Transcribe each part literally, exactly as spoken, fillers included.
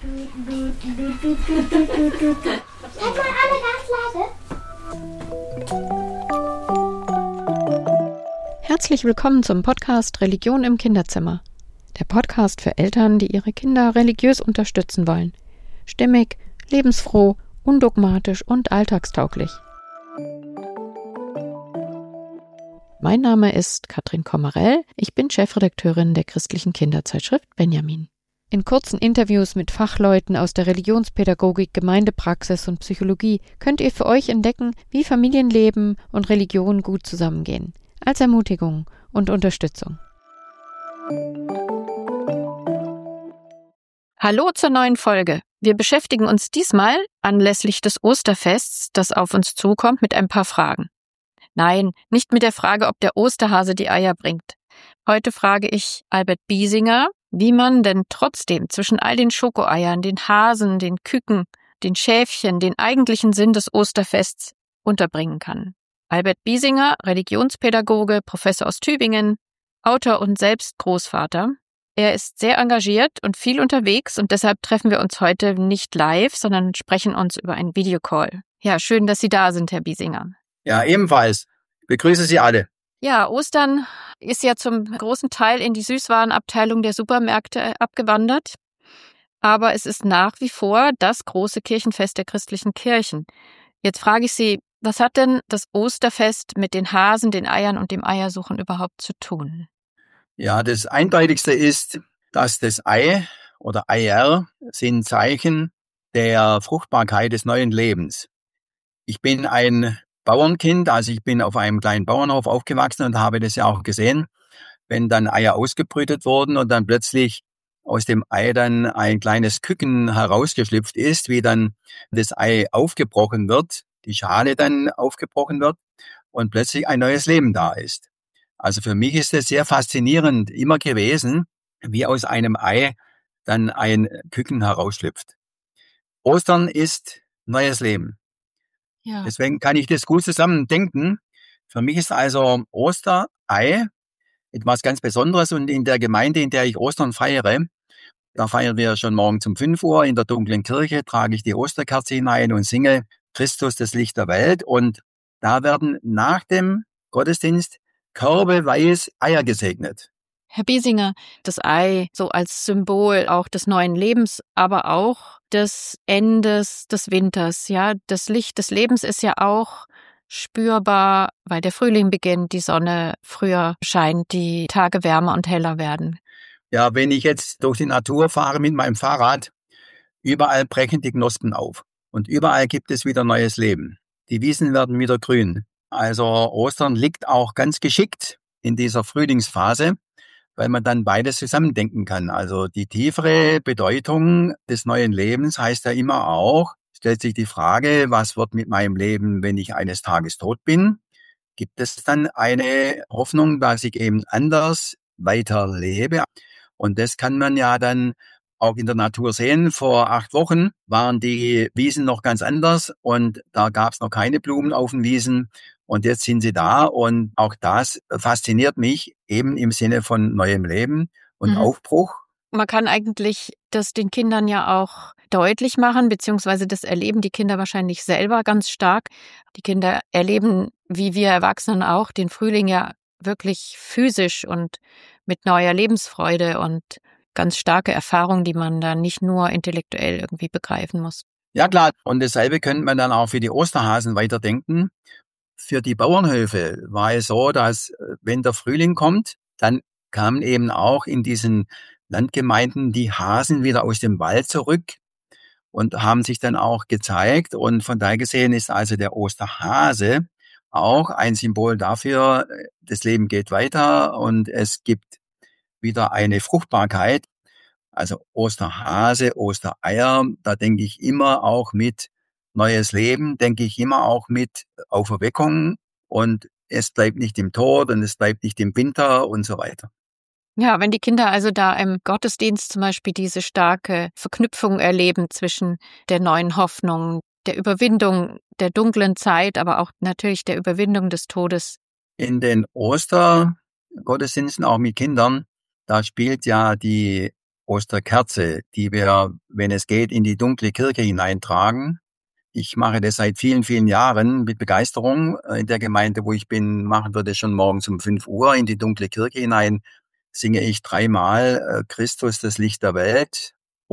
Seid mal alle ganz leise. Herzlich willkommen zum Podcast Religion im Kinderzimmer. Der Podcast für Eltern, die ihre Kinder religiös unterstützen wollen. Stimmig, lebensfroh, undogmatisch und alltagstauglich. Mein Name ist Katrin Kommerell. Ich bin Chefredakteurin der christlichen Kinderzeitschrift Benjamin. In kurzen Interviews mit Fachleuten aus der Religionspädagogik, Gemeindepraxis und Psychologie könnt ihr für euch entdecken, wie Familienleben und Religion gut zusammengehen. Als Ermutigung und Unterstützung. Hallo zur neuen Folge. Wir beschäftigen uns diesmal anlässlich des Osterfests, das auf uns zukommt, mit ein paar Fragen. Nein, nicht mit der Frage, ob der Osterhase die Eier bringt. Heute frage ich Albert Biesinger, wie man denn trotzdem zwischen all den Schokoeiern, den Hasen, den Küken, den Schäfchen, den eigentlichen Sinn des Osterfests unterbringen kann. Albert Biesinger, Religionspädagoge, Professor aus Tübingen, Autor und selbst Großvater. Er ist sehr engagiert und viel unterwegs und deshalb treffen wir uns heute nicht live, sondern sprechen uns über einen Videocall. Ja, schön, dass Sie da sind, Herr Biesinger. Ja, ebenfalls. Ich begrüße Sie alle. Ja, Ostern ist ja zum großen Teil in die Süßwarenabteilung der Supermärkte abgewandert. Aber es ist nach wie vor das große Kirchenfest der christlichen Kirchen. Jetzt frage ich Sie, was hat denn das Osterfest mit den Hasen, den Eiern und dem Eiersuchen überhaupt zu tun? Ja, das Eindeutigste ist, dass das Ei oder Eier sind Zeichen der Fruchtbarkeit des neuen Lebens. Ich bin ein Bauernkind, also ich bin auf einem kleinen Bauernhof aufgewachsen und habe das ja auch gesehen, wenn dann Eier ausgebrütet wurden und dann plötzlich aus dem Ei dann ein kleines Küken herausgeschlüpft ist, wie dann das Ei aufgebrochen wird, die Schale dann aufgebrochen wird und plötzlich ein neues Leben da ist. Also für mich ist es sehr faszinierend immer gewesen, wie aus einem Ei dann ein Küken herausschlüpft. Ostern ist neues Leben. Ja. Deswegen kann ich das gut zusammen denken. Für mich ist also Osterei etwas ganz Besonderes und in der Gemeinde, in der ich Ostern feiere, da feiern wir schon morgen um fünf Uhr in der dunklen Kirche, trage ich die Osterkerze hinein und singe Christus, das Licht der Welt. Und da werden nach dem Gottesdienst körbeweise Eier gesegnet. Herr Biesinger, das Ei so als Symbol auch des neuen Lebens, aber auch des Endes des Winters. Ja, das Licht des Lebens ist ja auch spürbar, weil der Frühling beginnt, die Sonne früher scheint, die Tage wärmer und heller werden. Ja, wenn ich jetzt durch die Natur fahre mit meinem Fahrrad, überall brechen die Knospen auf und überall gibt es wieder neues Leben. Die Wiesen werden wieder grün. Also Ostern liegt auch ganz geschickt in dieser Frühlingsphase, weil man dann beides zusammendenken kann. Also die tiefere Bedeutung des neuen Lebens heißt ja immer auch, stellt sich die Frage, was wird mit meinem Leben, wenn ich eines Tages tot bin? Gibt es dann eine Hoffnung, dass ich eben anders weiterlebe? Und das kann man ja dann auch in der Natur sehen. Vor acht Wochen waren die Wiesen noch ganz anders und da gab es noch keine Blumen auf den Wiesen. Und jetzt sind sie da und auch das fasziniert mich eben im Sinne von neuem Leben und mhm. Aufbruch. Man kann eigentlich das den Kindern ja auch deutlich machen, beziehungsweise das erleben die Kinder wahrscheinlich selber ganz stark. Die Kinder erleben, wie wir Erwachsenen auch, den Frühling ja wirklich physisch und mit neuer Lebensfreude und ganz starke Erfahrungen, die man dann nicht nur intellektuell irgendwie begreifen muss. Ja klar, und dasselbe könnte man dann auch für die Osterhasen weiterdenken. Für die Bauernhöfe war es so, dass wenn der Frühling kommt, dann kamen eben auch in diesen Landgemeinden die Hasen wieder aus dem Wald zurück und haben sich dann auch gezeigt. Und von daher gesehen ist also der Osterhase auch ein Symbol dafür, das Leben geht weiter und es gibt wieder eine Fruchtbarkeit. Also Osterhase, Ostereier, da denke ich immer auch mit neues Leben, denke ich immer auch mit Auferweckung und es bleibt nicht im Tod und es bleibt nicht im Winter und so weiter. Ja, wenn die Kinder also da im Gottesdienst zum Beispiel diese starke Verknüpfung erleben zwischen der neuen Hoffnung, der Überwindung der dunklen Zeit, aber auch natürlich der Überwindung des Todes. In den Ostergottesdiensten, auch mit Kindern, da spielt ja die Osterkerze, die wir, wenn es geht, in die dunkle Kirche hineintragen. Ich mache das seit vielen, vielen Jahren mit Begeisterung. In der Gemeinde, wo ich bin, machen wir das schon morgens um fünf Uhr in die dunkle Kirche hinein. Singe ich dreimal Christus, das Licht der Welt.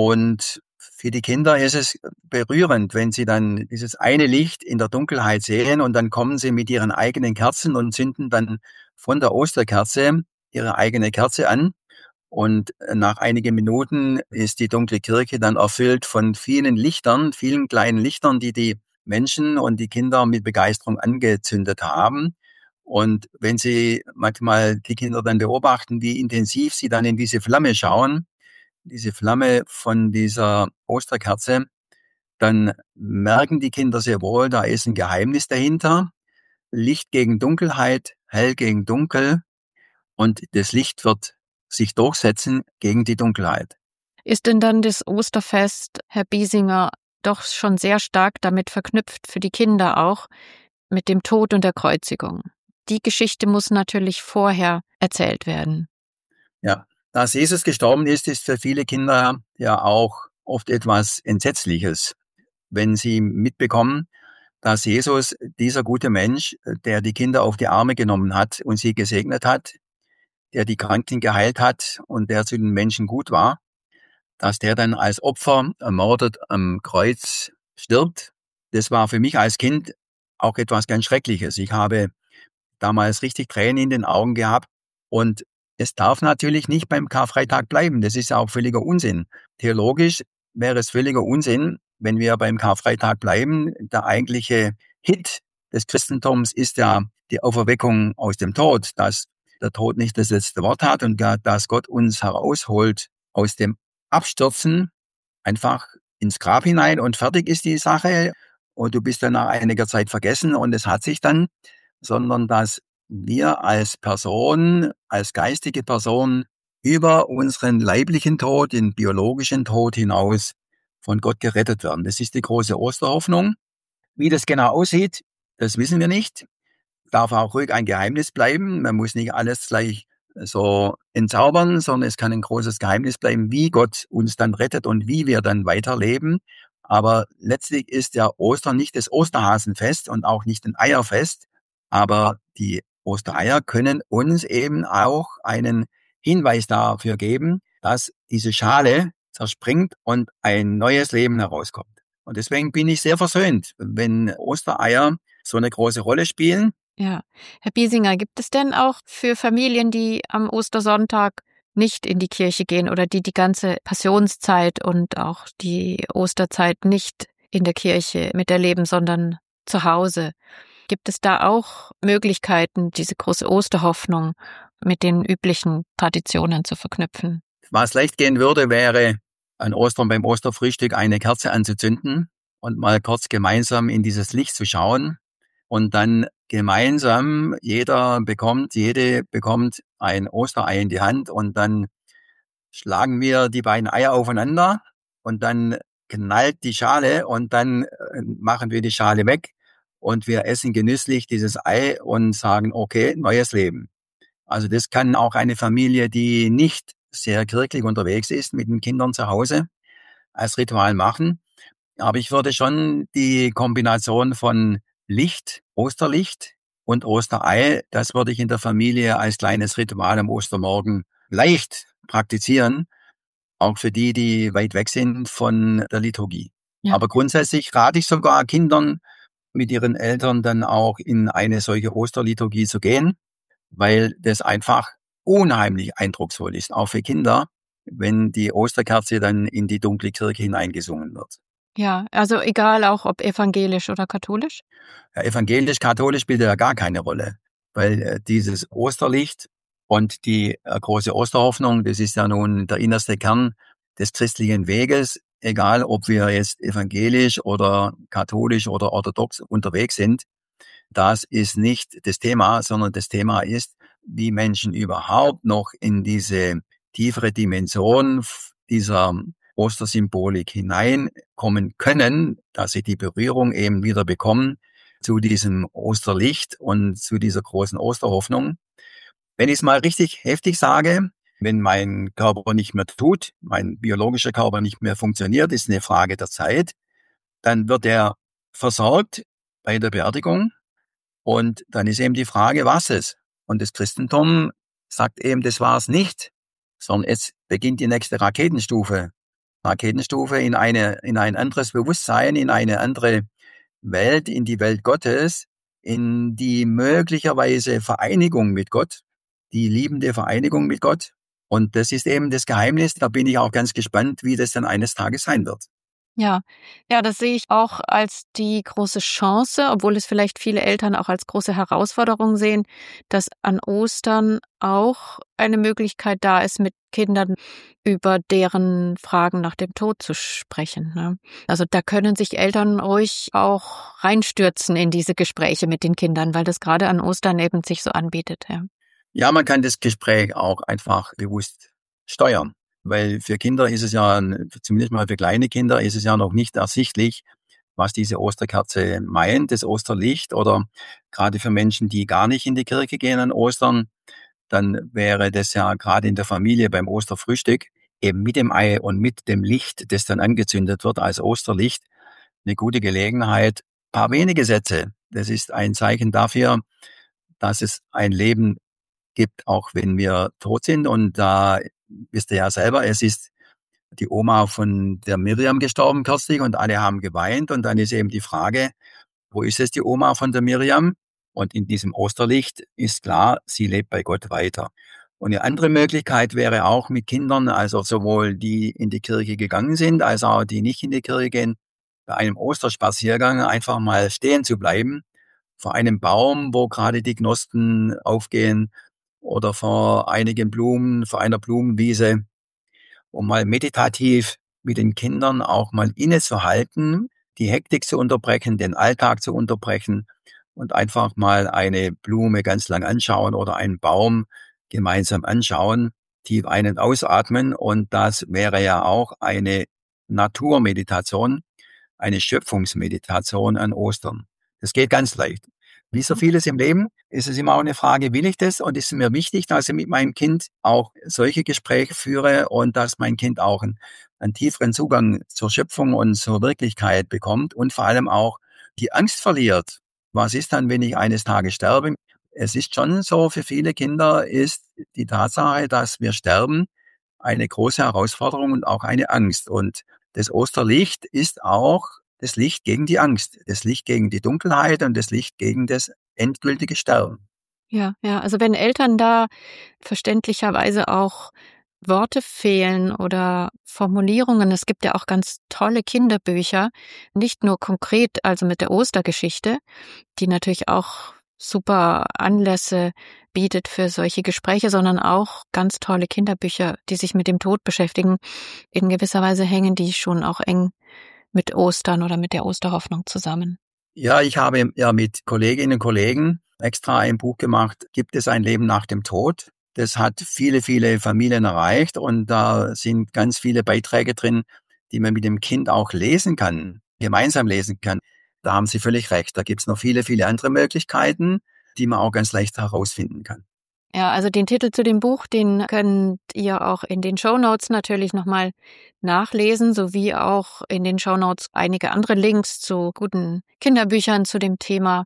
Und für die Kinder ist es berührend, wenn sie dann dieses eine Licht in der Dunkelheit sehen und dann kommen sie mit ihren eigenen Kerzen und zünden dann von der Osterkerze ihre eigene Kerze an. Und nach einigen Minuten ist die dunkle Kirche dann erfüllt von vielen Lichtern, vielen kleinen Lichtern, die die Menschen und die Kinder mit Begeisterung angezündet haben. Und wenn Sie manchmal die Kinder dann beobachten, wie intensiv sie dann in diese Flamme schauen, diese Flamme von dieser Osterkerze, dann merken die Kinder sehr wohl, da ist ein Geheimnis dahinter. Licht gegen Dunkelheit, hell gegen dunkel. Und das Licht wird sich durchsetzen gegen die Dunkelheit. Ist denn dann das Osterfest, Herr Biesinger, doch schon sehr stark damit verknüpft, für die Kinder auch, mit dem Tod und der Kreuzigung? Die Geschichte muss natürlich vorher erzählt werden. Ja, dass Jesus gestorben ist, ist für viele Kinder ja auch oft etwas Entsetzliches. Wenn sie mitbekommen, dass Jesus, dieser gute Mensch, der die Kinder auf die Arme genommen hat und sie gesegnet hat, der die Kranken geheilt hat und der zu den Menschen gut war, dass der dann als Opfer ermordet am Kreuz stirbt. Das war für mich als Kind auch etwas ganz Schreckliches. Ich habe damals richtig Tränen in den Augen gehabt und es darf natürlich nicht beim Karfreitag bleiben. Das ist ja auch völliger Unsinn. Theologisch wäre es völliger Unsinn, wenn wir beim Karfreitag bleiben. Der eigentliche Hit des Christentums ist ja die Auferweckung aus dem Tod, dass der Tod nicht das letzte Wort hat und dass Gott uns herausholt aus dem Abstürzen, einfach ins Grab hinein und fertig ist die Sache und du bist dann nach einiger Zeit vergessen und es hat sich dann, sondern dass wir als Person, als geistige Person über unseren leiblichen Tod, den biologischen Tod hinaus von Gott gerettet werden. Das ist die große Osterhoffnung. Wie das genau aussieht, das wissen wir nicht. Darf auch ruhig ein Geheimnis bleiben. Man muss nicht alles gleich so entzaubern, sondern es kann ein großes Geheimnis bleiben, wie Gott uns dann rettet und wie wir dann weiterleben. Aber letztlich ist ja Ostern nicht das Osterhasenfest und auch nicht ein Eierfest. Aber die Ostereier können uns eben auch einen Hinweis dafür geben, dass diese Schale zerspringt und ein neues Leben herauskommt. Und deswegen bin ich sehr versöhnt, wenn Ostereier so eine große Rolle spielen. Ja. Herr Biesinger, gibt es denn auch für Familien, die am Ostersonntag nicht in die Kirche gehen oder die die ganze Passionszeit und auch die Osterzeit nicht in der Kirche miterleben, sondern zu Hause? Gibt es da auch Möglichkeiten, diese große Osterhoffnung mit den üblichen Traditionen zu verknüpfen? Was leicht gehen würde, wäre an Ostern beim Osterfrühstück eine Kerze anzuzünden und mal kurz gemeinsam in dieses Licht zu schauen und dann gemeinsam, jeder bekommt, jede bekommt ein Osterei in die Hand und dann schlagen wir die beiden Eier aufeinander und dann knallt die Schale und dann machen wir die Schale weg und wir essen genüsslich dieses Ei und sagen, okay, neues Leben. Also das kann auch eine Familie, die nicht sehr kirchlich unterwegs ist, mit den Kindern zu Hause als Ritual machen. Aber ich würde schon die Kombination von Licht, Osterlicht und Osterei, das würde ich in der Familie als kleines Ritual am Ostermorgen leicht praktizieren, auch für die, die weit weg sind von der Liturgie. Ja. Aber grundsätzlich rate ich sogar Kindern, mit ihren Eltern dann auch in eine solche Osterliturgie zu gehen, weil das einfach unheimlich eindrucksvoll ist, auch für Kinder, wenn die Osterkerze dann in die dunkle Kirche hineingesungen wird. Ja, also egal auch ob evangelisch oder katholisch? Ja, evangelisch, katholisch spielt ja gar keine Rolle, weil äh, dieses Osterlicht und die äh, große Osterhoffnung, das ist ja nun der innerste Kern des christlichen Weges, egal ob wir jetzt evangelisch oder katholisch oder orthodox unterwegs sind. Das ist nicht das Thema, sondern das Thema ist, wie Menschen überhaupt noch in diese tiefere Dimension dieser Ostersymbolik hineinkommen können, dass sie die Berührung eben wieder bekommen zu diesem Osterlicht und zu dieser großen Osterhoffnung. Wenn ich es mal richtig heftig sage, Wenn mein Körper nicht mehr tut, mein biologischer Körper nicht mehr funktioniert, ist eine Frage der Zeit, dann wird er versorgt bei der Beerdigung und dann ist eben die Frage, was es? Und das Christentum sagt eben, das war es nicht, sondern es beginnt die nächste Raketenstufe. Raketenstufe in eine, in ein anderes Bewusstsein, in eine andere Welt, in die Welt Gottes, in die möglicherweise Vereinigung mit Gott, die liebende Vereinigung mit Gott. Und das ist eben das Geheimnis. Da bin ich auch ganz gespannt, wie das dann eines Tages sein wird. Ja, ja, das sehe ich auch als die große Chance, obwohl es vielleicht viele Eltern auch als große Herausforderung sehen, dass an Ostern auch eine Möglichkeit da ist, mit Kindern über deren Fragen nach dem Tod zu sprechen. Ne? Also da können sich Eltern ruhig auch reinstürzen in diese Gespräche mit den Kindern, weil das gerade an Ostern eben sich so anbietet. Ja, ja, man kann das Gespräch auch einfach bewusst steuern. Weil für Kinder ist es ja, zumindest mal für kleine Kinder, ist es ja noch nicht ersichtlich, was diese Osterkerze meint, das Osterlicht. Oder gerade für Menschen, die gar nicht in die Kirche gehen an Ostern, dann wäre das ja gerade in der Familie beim Osterfrühstück eben mit dem Ei und mit dem Licht, das dann angezündet wird als Osterlicht, eine gute Gelegenheit. Ein paar wenige Sätze. Das ist ein Zeichen dafür, dass es ein Leben gibt, auch wenn wir tot sind. Und da wisst ihr ja selber, es ist die Oma von der Miriam gestorben kürzlich und alle haben geweint. Und dann ist eben die Frage, wo ist es die Oma von der Miriam? Und in diesem Osterlicht ist klar, sie lebt bei Gott weiter. Und eine andere Möglichkeit wäre auch mit Kindern, also sowohl die in die Kirche gegangen sind, als auch die nicht in die Kirche gehen, bei einem Osterspaziergang einfach mal stehen zu bleiben, vor einem Baum, wo gerade die Knospen aufgehen, oder vor einigen Blumen, vor einer Blumenwiese, um mal meditativ mit den Kindern auch mal innezuhalten, die Hektik zu unterbrechen, den Alltag zu unterbrechen und einfach mal eine Blume ganz lang anschauen oder einen Baum gemeinsam anschauen, tief ein- und ausatmen. Und das wäre ja auch eine Naturmeditation, eine Schöpfungsmeditation an Ostern. Das geht ganz leicht. Wie so vieles im Leben ist es immer auch eine Frage, will ich das? Und ist es mir wichtig, dass ich mit meinem Kind auch solche Gespräche führe und dass mein Kind auch einen, einen tieferen Zugang zur Schöpfung und zur Wirklichkeit bekommt und vor allem auch die Angst verliert. Was ist dann, wenn ich eines Tages sterbe? Es ist schon so, für viele Kinder ist die Tatsache, dass wir sterben, eine große Herausforderung und auch eine Angst. Und das Osterlicht ist auch das Licht gegen die Angst, das Licht gegen die Dunkelheit und das Licht gegen das endgültige Sterben. ja, ja. Also wenn Eltern da verständlicherweise auch Worte fehlen oder Formulierungen. Es gibt ja auch ganz tolle Kinderbücher, nicht nur konkret, also mit der Ostergeschichte, die natürlich auch super Anlässe bietet für solche Gespräche, sondern auch ganz tolle Kinderbücher, die sich mit dem Tod beschäftigen. In gewisser Weise hängen die schon auch eng mit Ostern oder mit der Osterhoffnung zusammen. Ja, ich habe ja mit Kolleginnen und Kollegen extra ein Buch gemacht, Gibt es ein Leben nach dem Tod? Das hat viele, viele Familien erreicht und da sind ganz viele Beiträge drin, die man mit dem Kind auch lesen kann, gemeinsam lesen kann. Da haben Sie völlig recht. Da gibt's noch viele, viele andere Möglichkeiten, die man auch ganz leicht herausfinden kann. Ja, also den Titel zu dem Buch, den könnt ihr auch in den Shownotes natürlich nochmal nachlesen, sowie auch in den Shownotes einige andere Links zu guten Kinderbüchern zu dem Thema.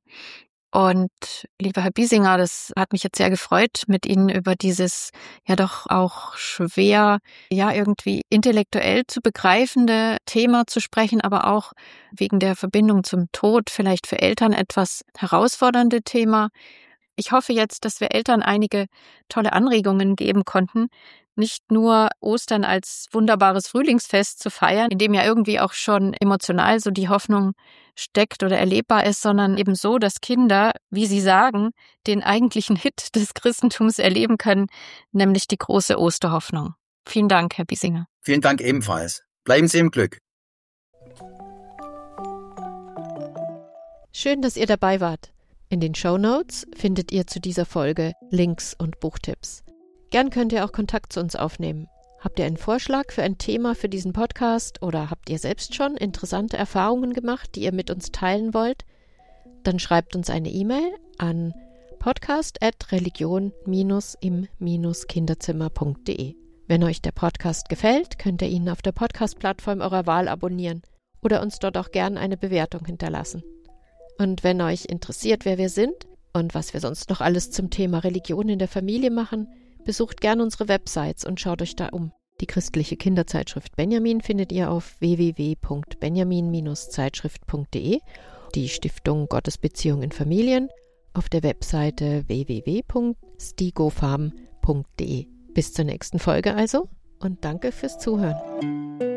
Und lieber Herr Biesinger, das hat mich jetzt sehr gefreut, mit Ihnen über dieses ja doch auch schwer, ja irgendwie intellektuell zu begreifende Thema zu sprechen, aber auch wegen der Verbindung zum Tod vielleicht für Eltern etwas herausfordernde Thema. Ich hoffe jetzt, dass wir Eltern einige tolle Anregungen geben konnten, nicht nur Ostern als wunderbares Frühlingsfest zu feiern, in dem ja irgendwie auch schon emotional so die Hoffnung steckt oder erlebbar ist, sondern eben so, dass Kinder, wie Sie sagen, den eigentlichen Hit des Christentums erleben können, nämlich die große Osterhoffnung. Vielen Dank, Herr Biesinger. Vielen Dank ebenfalls. Bleiben Sie im Glück. Schön, dass ihr dabei wart. In den Shownotes findet ihr zu dieser Folge Links und Buchtipps. Gern könnt ihr auch Kontakt zu uns aufnehmen. Habt ihr einen Vorschlag für ein Thema für diesen Podcast oder habt ihr selbst schon interessante Erfahrungen gemacht, die ihr mit uns teilen wollt? Dann schreibt uns eine E-Mail an podcast at religion im kinderzimmer punkt de. Wenn euch der Podcast gefällt, könnt ihr ihn auf der Podcast-Plattform eurer Wahl abonnieren oder uns dort auch gern eine Bewertung hinterlassen. Und wenn euch interessiert, wer wir sind und was wir sonst noch alles zum Thema Religion in der Familie machen, besucht gern unsere Websites und schaut euch da um. Die christliche Kinderzeitschrift Benjamin findet ihr auf w w w punkt benjamin Bindestrich zeitschrift punkt de, die Stiftung Gottesbeziehung in Familien auf der Webseite w w w punkt stigofarm punkt de. Bis zur nächsten Folge also und danke fürs Zuhören.